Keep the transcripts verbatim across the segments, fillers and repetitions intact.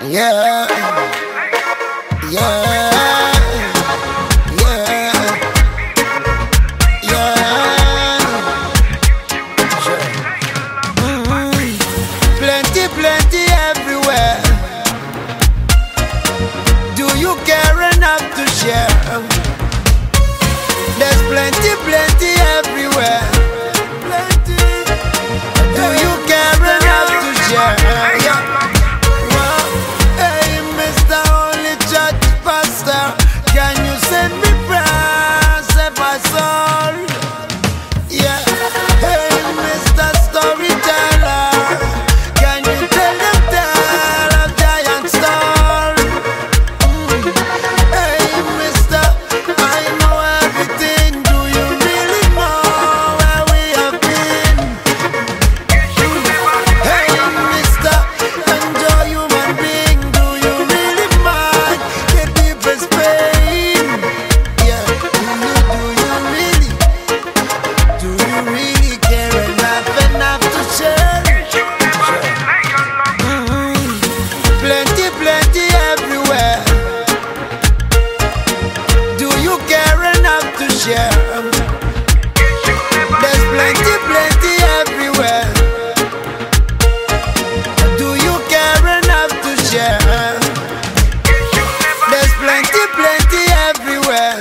Yeah, yeah, yeah, yeah. Sure. Mm-hmm. Plenty, plenty everywhere. Do you care enough to share? There's plenty, plenty everywhere. Plenty. Do you care enough to share? Yeah. Well, hey, Mister Only Church Pastor, can you send me prayers, save my soul? Yeah. Hey, Mister Storyteller, can you tell them tale of giant story? Mm. Hey, Mister, I know everything. Do you really know where we have been? Hey, Mister Enjoy Human Being, do you really mind the deepest pain? Yeah, do you, do you really, do you really care enough, enough to share? Mhm. Plenty, plenty everywhere. Do you care enough to share? There's plenty, plenty everywhere. Do you care enough to share? There's plenty, plenty everywhere.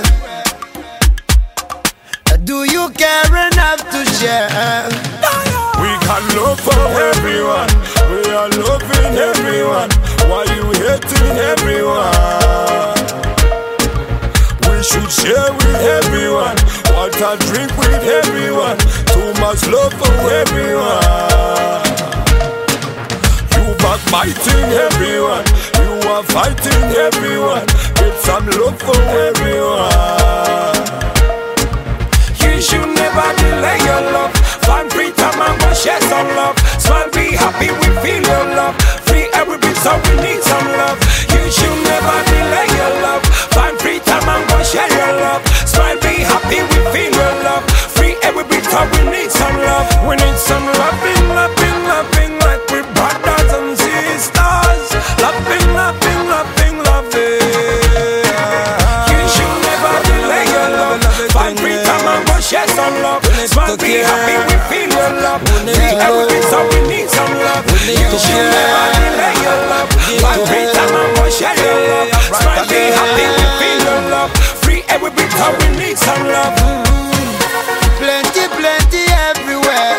Do you care enough to share? We got love for everyone. We are loving everyone. Why you hating everyone? We should share with everyone. Water drink with everyone. Too much love for everyone. You backbiting everyone. You are fighting everyone. Get some love for everyone. You should never delay your love. Find free time and go share some love. Smile, be happy, we feel your love. Free every bit, so we need some love. You should never delay your love. Find free time and go share your love. Smile, be happy, we feel your love. Free every bit, so we need some love. We need some loving, loving, loving, like we brothers and sisters. Loving, loving, loving, loving. You should never delay your love. Find free time and go share some love. Smile, be happy, we feel your love. Free every bit, so we need some love. You should never delay your love. Find free time and go share your love. Smile, be happy, we feel your love. Free every bit, so we need some love. Plenty, plenty everywhere.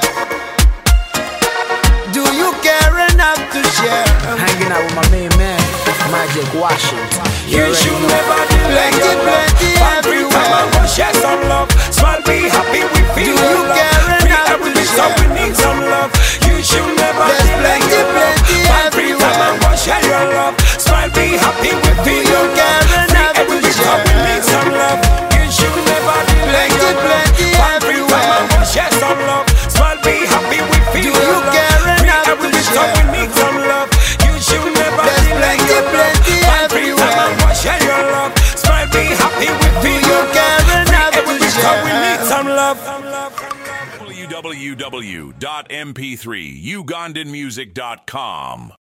Do you care enough to share? Hanging out with my main man, Magic Washington. You should never delay Plenty, your love. plenty Find free time and go share some love. Smile, be happy, we feel Do your you love. care Free enough every to bit, so share? we need some love. You should never There's delay plenty, your love. plenty Find free time everywhere. and go share your love. Smile, be happy, we feel you your care love. Free enough every to bit, so share? we need some love. You should never delay Plenty, your love. plenty Find free time and go share some love. Smile, be happy, we feel Do your you love. care Free enough every to bit, so share? we need some love. You should never There's delay plenty, your love. plenty Find free time everywhere. and go share your love. Smile, be happy, we Do feel you your care love. enough Every to bit, so we share? need some love. w w w dot m p three ugandan music dot com